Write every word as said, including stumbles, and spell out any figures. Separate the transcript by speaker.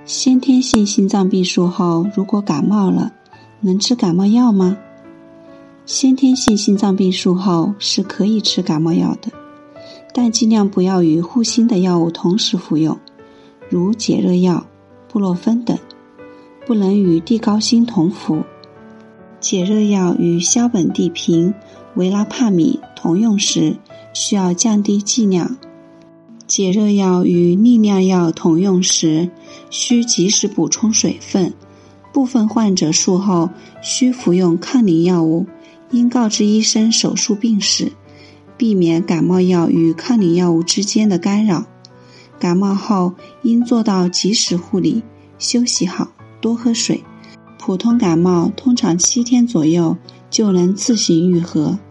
Speaker 1: 先天性心脏病术后，如果感冒了，能吃感冒药吗？先天性心脏病术后是可以吃感冒药的，但尽量不要与护心的药物同时服用，如解热药、布洛芬等，不能与地高辛同服。解热药与硝苯地平、维拉帕米同用时，需要降低剂量。解热药与利尿药同用时，需及时补充水分。部分患者术后需服用抗凝药物，应告知医生手术病史，避免感冒药与抗凝药物之间的干扰。感冒后应做到及时护理，休息好，多喝水。普通感冒通常七天左右就能自行愈合。